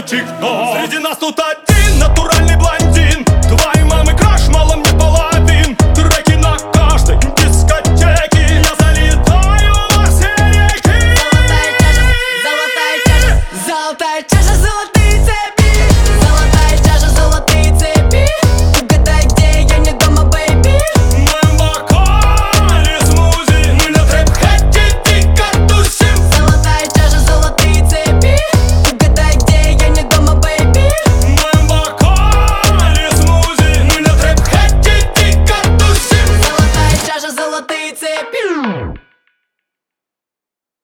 TikTok. Среди нас тут один натуральный блондин. Твоей мамы краш, мало мне половин. Треки на каждой дискотеке. Я залетаю во все реки. Золотая чаша, золотая чаша, золотые цепи. Золотая чаша, золотые цепи. Угадай, где я не дома, бэйби. В моем бокале смузи. Мы на трэп-хэте дико тусим. Золотая чаша, золотые цепи. Угадай, где я не дома, бэйби. В моем бокале смузи. Мы на трэп-хэте дико тусим. Золотая чаша, золотые цепи.